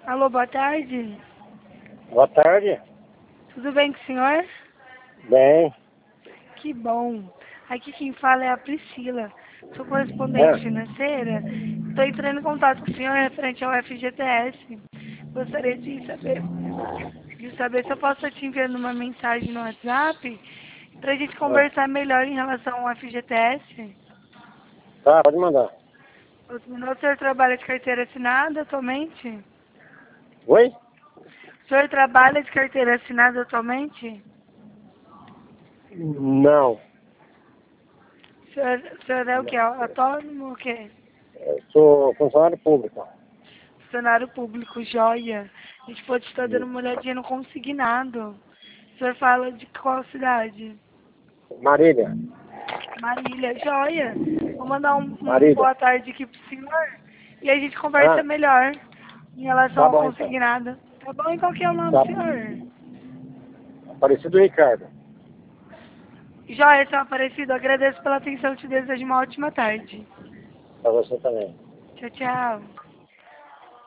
Alô, boa tarde. Boa tarde. Tudo bem com o senhor? Bem. Que bom. Aqui quem fala é a Priscila. Sou correspondente É. financeira. Estou entrando em contato com o senhor referente ao FGTS. Gostaria de saber se eu posso estar te enviando uma mensagem no WhatsApp para a gente conversar melhor em relação ao FGTS. Tá, pode mandar. O senhor trabalha de carteira assinada atualmente? Oi? O senhor trabalha de carteira assinada atualmente? Não. O senhor é o quê? Autônomo ou o quê? Eu sou funcionário público. Funcionário público, joia. A gente pode estar dando uma olhadinha no consignado. O senhor fala de qual cidade? Marília. Marília, joia. Vou mandar um Marília. boa tarde aqui pro senhor e a gente conversa Ah, melhor em relação tá ao bom então. consignado. Tá bom? E qual que é o nome Tá. do senhor? Aparecido Ricardo. Joia, seu Aparecido. Agradeço pela atenção. Te desejo uma ótima tarde. Pra você também. Tchau, tchau.